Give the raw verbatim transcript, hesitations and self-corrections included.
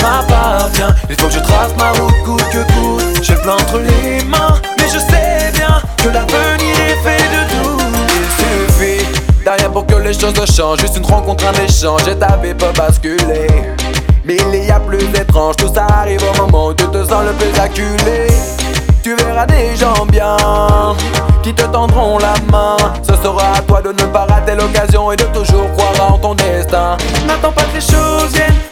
m'appartient. Il faut que je trace ma route coûte que coûte. J'ai le plan entre les mains, mais je sais bien que l'avenir est fait de doute. Il suffit d'un rien pour que les choses changent. Juste une rencontre, un échange et ta vie peut basculer. Mais il y a plus étrange, tout ça arrive au moment où tu te sens le plus acculé. Tu verras des gens bien qui te tendront la main. Ce sera à toi de ne pas rater l'occasion et de toujours croire en ton destin. N'attends pas que les choses viennent,